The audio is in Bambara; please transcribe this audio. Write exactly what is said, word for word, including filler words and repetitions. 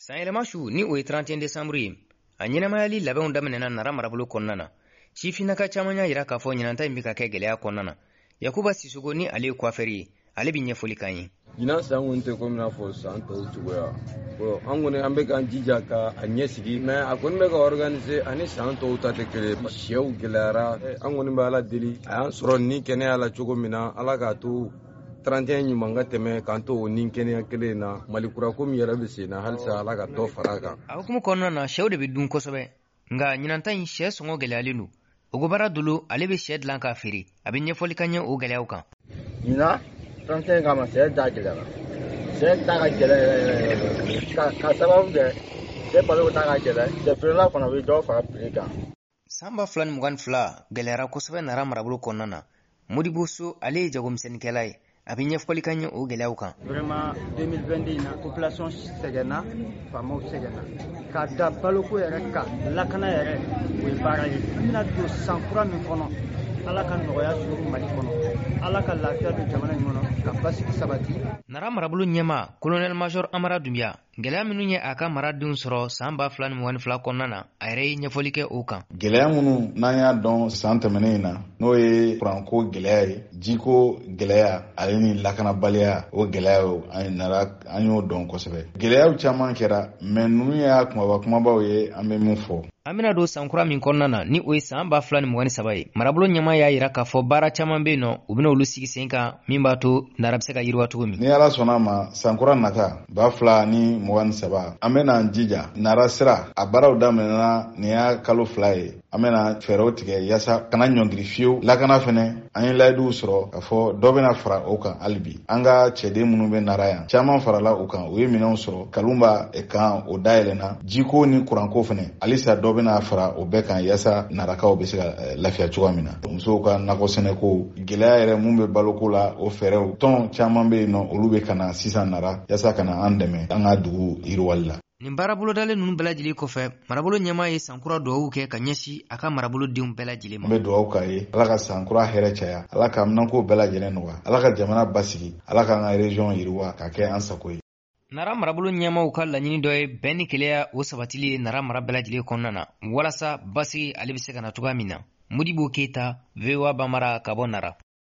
Sayelmashu ni o ye trente et un décembre ye a ɲɛnamayali labɛnw daminɛna Nara marabolo kɔnɔna na. Sifinnaka caman y'a yira k'a fɔ ɲinanta in bɛ ka kɛ gɛlɛya kɔnɔna na. Yakuba Sisogo ni ale ye coiffeur ye, ale bɛ ɲɛfɔli k'an ye. Ɲinan san kɔni tɛ komi n'a fɔ san tɔw cogoya. Bon an kɔni an bɛ k'an jija ka a ɲɛsigi mais a kɔni bɛ ka organiser ani san tɔw ta tɛ kelen ye. Sɛw gɛlɛyara, an kɔni bɛ Ala deli a y'an sɔrɔ ni kɛnɛya la cogo min na, Ala k'a to trente et un ɲuman ka tɛmɛ k'an to o ni kɛnɛya kelen in na. Malikura ko min yɛrɛ bɛ sen na halisa Ala ka dɔ fara a kan. A hukumu kɔnɔna na sɛw de bɛ dun kosɛbɛ, nka ɲinanta in sɛ sɔngɔ gɛlɛyalen don. Ogobara Dolo ale bɛ sɛ dilan k'a feere, a bɛ ɲɛfɔli k'an ye o gɛlɛyaw kan. Ɲinan trente et un kama sɛ da gɛlɛyara, sɛ da ka gɛlɛn ka ka sababu kɛ sɛ balo ta ka gɛlɛn, sɛ feerela fana bɛ dɔw fara prix kan. San ba fila ni mugan ni fila gɛlɛyara kosɛbɛ Nara marabolo kɔnɔna na. Modibo So ale ye jagomisɛnnikɛla ye, a bɛ ɲɛfɔli k'an ye o gɛlɛyaw kan. Vraiment deux mille vingt-deux in na population sɛgɛnna, faamaw sɛgɛnna. Ka da baloko yɛrɛ kan, lakana yɛrɛ o ye baara ye. An bɛna don san kura min kɔnɔ, Ala ka nɔgɔya sɔrɔ Mali kɔnɔ, Ala ka lafiya don jamana in kɔnɔ, ka basigi sabati. Nara marabolo ɲɛma colonel major Amara Dunbiya gɛlɛya minnu ye a ka maradenw sɔrɔ san ba fila ni mugan ni fila kɔnɔna na, a yɛrɛ ye ɲɛfɔli kɛ o kan. Gɛlɛya minnu n'an y'a dɔn san tɛmɛnen in na n'o ye kuranko gɛlɛya ye, jiko gɛlɛya ale ni lakanabaliya o gɛlɛya an nara an y'o dɔn kosɛbɛ. Gɛlɛyaw caman kɛra mais ninnu y'a kumaba kumabaw ye an bɛ min fɔ. An bɛna don san kura min kɔnɔna na ni o ye san ba fila ni mugan ni saba ye. Marabolo ɲɛma y'a yira k'a fɔ baara caman bɛ yen nɔ u bɛna olu sigi sen kan min b'a to Nara bɛ se ka yiriwa cogo min. Ni Ala sɔnna ma san kura nata ba fila ni mugan ni saba an bɛna jija Nara sira a baaraw daminɛna nin y'a kalo fila ye. An bɛna fɛɛrɛw tigɛ yaasa kana ɲɔngiri fiyewu. Lakana fɛnɛ an ye layiduw sɔrɔ k'a fɔ dɔ bɛna fara o kan hali bi. An ka cɛden minnu bɛ Nara yan caman farala o kan u ye minɛnw sɔrɔ kalun b'a kan o dayɛlɛnna jiko ni kuranko fɛnɛ halisa dɔ bɛna fara o bɛɛ kan yaasa narakaw bɛ se ka lafiya cogoya min na. Musow ka nakɔ sɛnɛko gɛlɛya yɛrɛ mun bɛ baloko la o fɛɛrɛw tɔn caman bɛ yen nɔ olu bɛ kana sisan Nara yaasa kana an dɛmɛ an ka dugu yiriwali la. Nin baarabolodalen ninnu bɛɛ lajɛlen kɔfɛ marabolo ɲɛma ye sankura dugawu kɛ ka ɲɛsin a ka marabolodenw bɛɛ lajɛlen ma. An bɛ dugawu k'a ye Ala ka sankura hɛrɛ caya, Ala ka minanko bɛɛ lajɛlen nɔgɔya, Ala ka jamana basigi, Ala k'an ka région yiriwa ka kɛ an sago ye. Nara marabolo ɲɛmaw ka laɲini dɔ ye bɛn ni keleya o sabatili ye Nara mara bɛɛ lajɛlen kɔnɔna na walasa basigi ale bɛ se ka na cogoya min na. Modibo Keyita, V O A Bambara ka bɔ Nara.